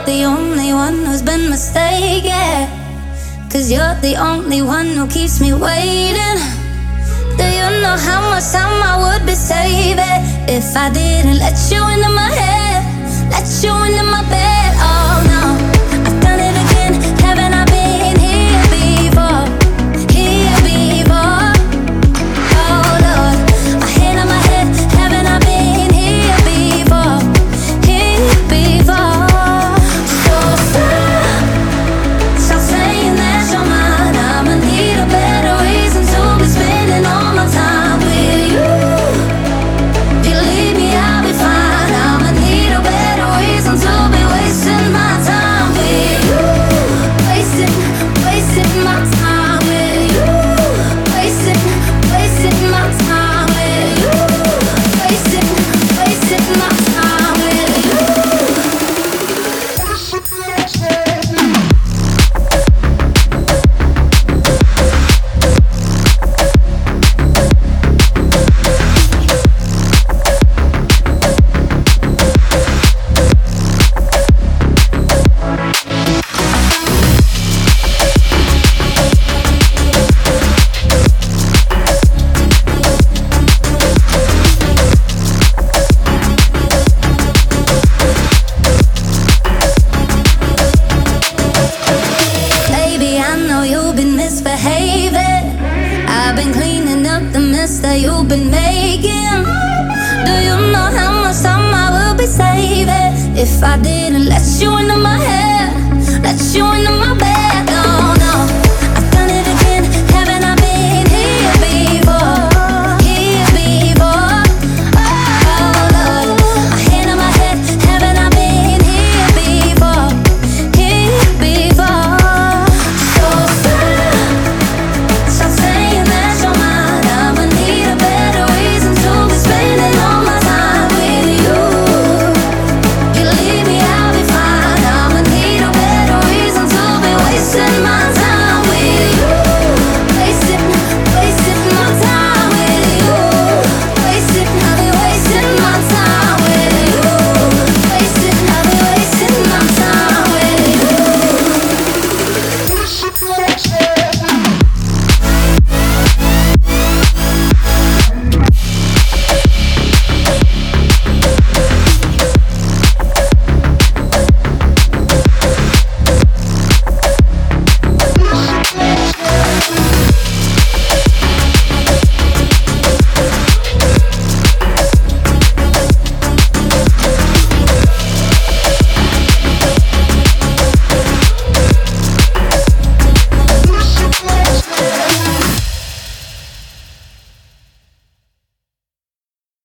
the only one who's been mistaken. 'Cause you're the only one who keeps me waiting. Do you know how much time I would be saving if I didn't let you into my head, let you into my bed?